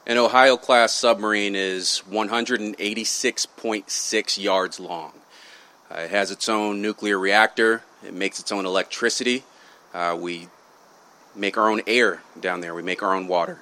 An Ohio-class submarine is 186.6 yards long. It has its own nuclear reactor. It makes its own electricity. We make our own air down there. We make our own water.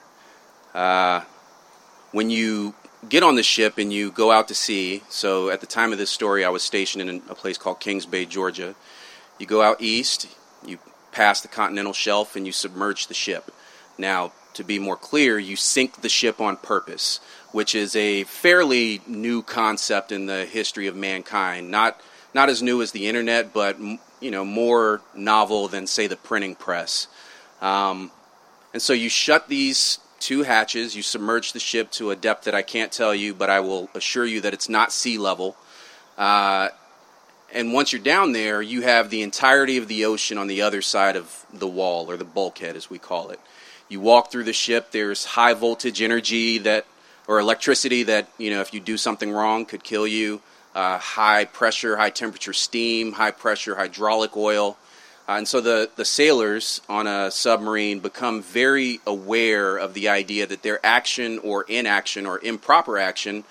When you get on the ship and you go out to sea, so at the time of this story I was stationed in a place called Kings Bay, Georgia. You go out east, you pass the continental shelf, and you submerge the ship. Now, to be more clear, you sink the ship on purpose, which is a fairly new concept in the history of mankind. Not as new as the internet, but more novel than, say, the printing press. And so you shut these two hatches, you submerge the ship to a depth that I can't tell you, but I will assure you that it's not sea level. And once you're down there, you have the entirety of the ocean on the other side of the wall, or the bulkhead as we call it. You walk through the ship, there's high voltage energy or electricity that, if you do something wrong could kill you. High pressure, high temperature steam, high pressure hydraulic oil. And so the sailors on a submarine become very aware of the idea that their action or inaction or improper action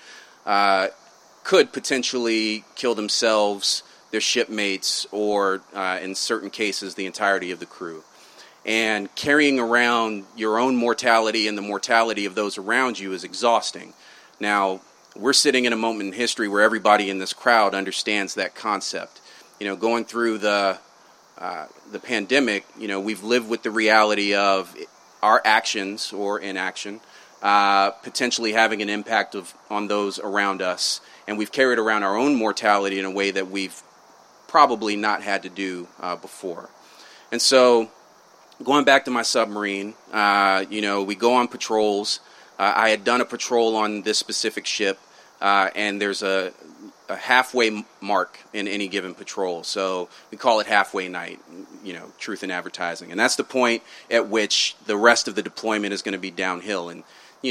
could potentially kill themselves, their shipmates, or in certain cases the entirety of the crew. And carrying around your own mortality and the mortality of those around you is exhausting. Now, we're sitting in a moment in history where everybody in this crowd understands that concept. Going through the pandemic, we've lived with the reality of our actions or inaction potentially having an impact on those around us. And we've carried around our own mortality in a way that we've probably not had to do before. And so, going back to my submarine, we go on patrols. I had done a patrol on this specific ship, and there's a halfway mark in any given patrol. So we call it halfway night, truth in advertising. And that's the point at which the rest of the deployment is going to be downhill. And,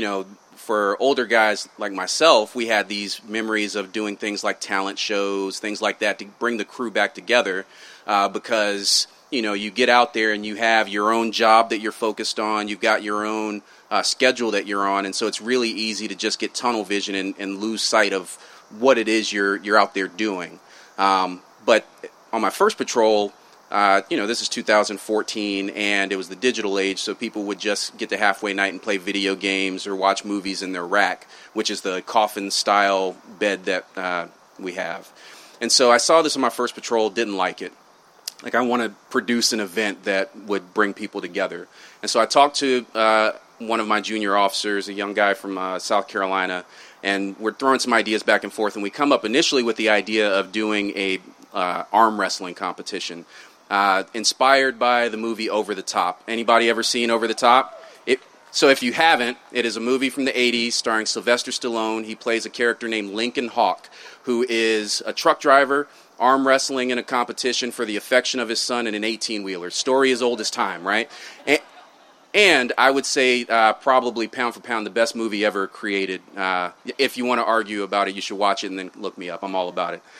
for older guys like myself, we had these memories of doing things like talent shows, things like that to bring the crew back together because you get out there and you have your own job that you're focused on. You've got your own schedule that you're on. And so it's really easy to just get tunnel vision and lose sight of what it is you're out there doing. But on my first patrol, this is 2014 and it was the digital age. So people would just get to halfway night and play video games or watch movies in their rack, which is the coffin style bed that we have. And so I saw this on my first patrol, didn't like it. Like, I want to produce an event that would bring people together. And so I talked to one of my junior officers, a young guy from South Carolina, and we're throwing some ideas back and forth. And we come up initially with the idea of doing a arm wrestling competition, inspired by the movie Over the Top. Anybody ever seen Over the Top? So if you haven't, it is a movie from the 80s starring Sylvester Stallone. He plays a character named Lincoln Hawk, who is a truck driver, arm wrestling in a competition for the affection of his son in an 18-wheeler. Story as old as time, right? And I would say probably pound for pound the best movie ever created. If you want to argue about it, you should watch it and then look me up. I'm all about it.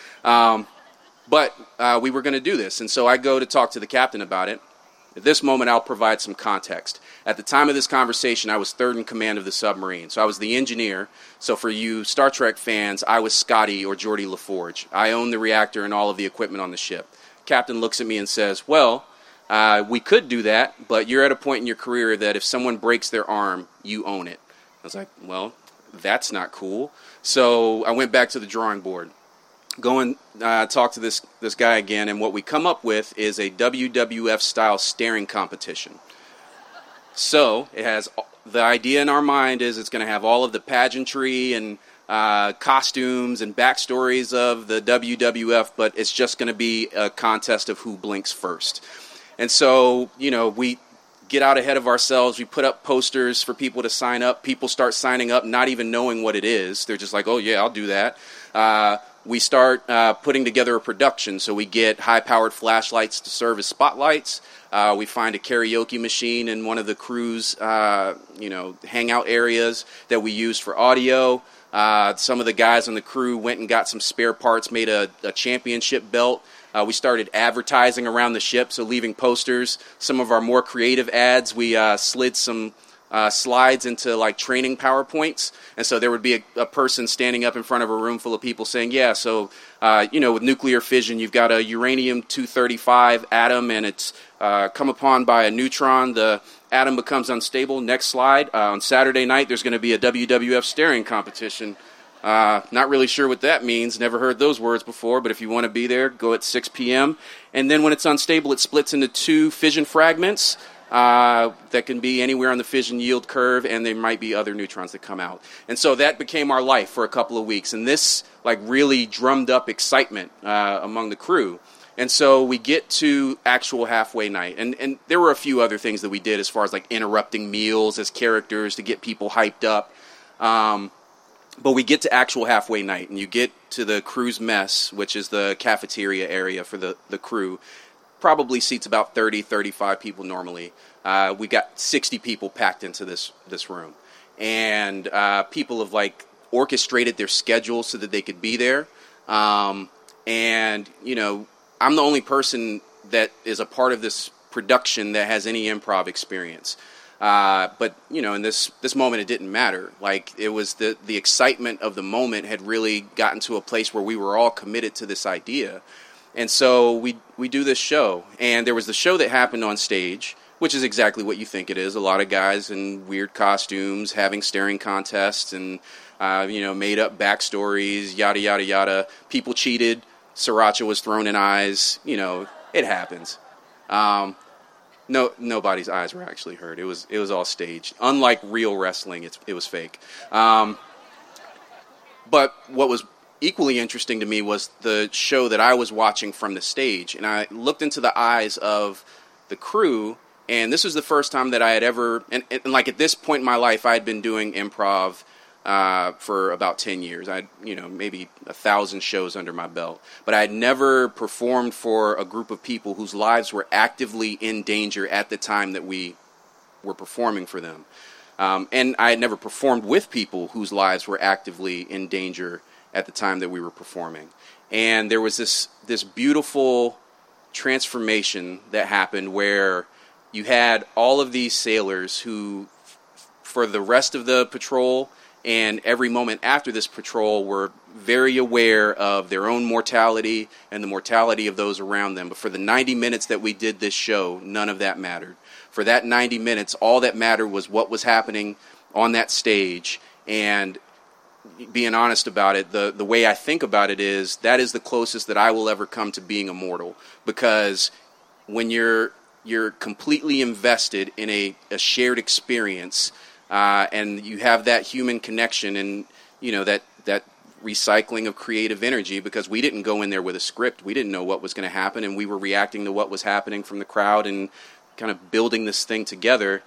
But we were going to do this, and so I go to talk to the captain about it. At this moment, I'll provide some context. At the time of this conversation, I was third in command of the submarine. So I was the engineer. So for you Star Trek fans, I was Scotty or Geordi LaForge. I owned the reactor and all of the equipment on the ship. Captain looks at me and says, well, we could do that, but you're at a point in your career that if someone breaks their arm, you own it. I was like, well, that's not cool. So I went back to the drawing board. Go and talk to this guy again, and what we come up with is a WWF-style staring competition. So it has the idea in our mind is it's going to have all of the pageantry and costumes and backstories of the WWF, but it's just going to be a contest of who blinks first. And so, we get out ahead of ourselves. We put up posters for people to sign up. People start signing up not even knowing what it is. They're just like, oh, yeah, I'll do that. We start putting together a production, so we get high-powered flashlights to serve as spotlights. We find a karaoke machine in one of the crew's, hangout areas that we use for audio. Some of the guys on the crew went and got some spare parts, made a championship belt. We started advertising around the ship, so leaving posters. Some of our more creative ads, we slid some slides into like training PowerPoints. And so there would be a person standing up in front of a room full of people saying, yeah, so, with nuclear fission, you've got a uranium-235 atom and it's come upon by a neutron. The atom becomes unstable. Next slide. On Saturday night, there's going to be a WWF staring competition. Not really sure what that means. Never heard those words before, but if you want to be there, go at 6 p.m. And then when it's unstable, it splits into 2 fission fragments that can be anywhere on the fission yield curve, and there might be other neutrons that come out. And so that became our life for a couple of weeks, and this like really drummed up excitement among the crew. And so we get to actual halfway night, and there were a few other things that we did as far as like interrupting meals as characters to get people hyped up. But we get to actual halfway night, and you get to the crew's mess, which is the cafeteria area for the crew. Probably seats about 30, 35 people normally. We got 60 people packed into this room. And people have like orchestrated their schedule so that they could be there. And, I'm the only person that is a part of this production that has any improv experience. But, in this moment, it didn't matter. Like, it was the excitement of the moment had really gotten to a place where we were all committed to this idea. And so we do this show. And there was the show that happened on stage, which is exactly what you think it is. A lot of guys in weird costumes having staring contests and, made up backstories, yada, yada, yada. People cheated. Sriracha was thrown in eyes. It happens. No, nobody's eyes were actually hurt. It was all staged. Unlike real wrestling, it was fake. But what was equally interesting to me was the show that I was watching from the stage, and I looked into the eyes of the crew, and this was the first time that I had ever, and like at this point in my life, I had been doing improv for about 10 years. I had, maybe 1,000 shows under my belt, but I had never performed for a group of people whose lives were actively in danger at the time that we were performing for them. And I had never performed with people whose lives were actively in danger at the time that we were performing. And there was this beautiful transformation that happened where you had all of these sailors who, for the rest of the patrol and every moment after this patrol, were very aware of their own mortality and the mortality of those around them. But for the 90 minutes that we did this show, none of that mattered. For that 90 minutes, all that mattered was what was happening on that stage. And being honest about it, the way I think about it is that is the closest that I will ever come to being immortal. Because when you're completely invested in a shared experience, and you have that human connection and that recycling of creative energy, because we didn't go in there with a script. We didn't know what was going to happen, and we were reacting to what was happening from the crowd and kind of building this thing together.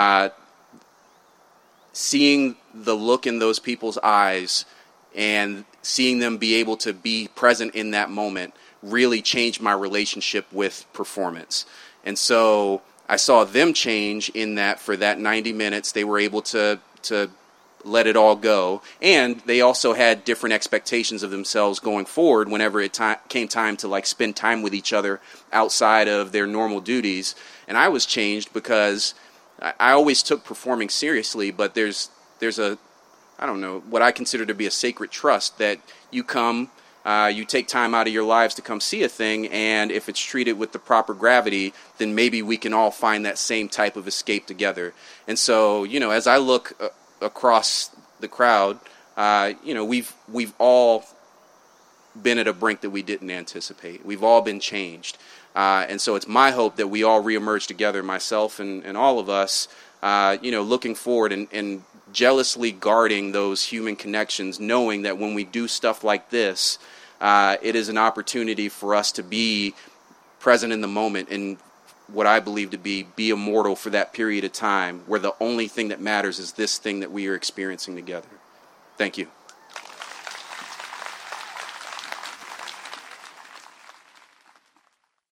Seeing the look in those people's eyes and seeing them be able to be present in that moment really changed my relationship with performance. And so I saw them change in that for that 90 minutes, they were able to let it all go. And they also had different expectations of themselves going forward whenever it came time to like spend time with each other outside of their normal duties. And I was changed because I always took performing seriously, but there's a, I don't know, what I consider to be a sacred trust that you come, you take time out of your lives to come see a thing, and if it's treated with the proper gravity, then maybe we can all find that same type of escape together. And so, as I look across the crowd, we've all been at a brink that we didn't anticipate. We've all been changed. And so it's my hope that we all reemerge together, myself and all of us, looking forward and jealously guarding those human connections, knowing that when we do stuff like this, it is an opportunity for us to be present in the moment and what I believe to be immortal for that period of time where the only thing that matters is this thing that we are experiencing together. Thank you.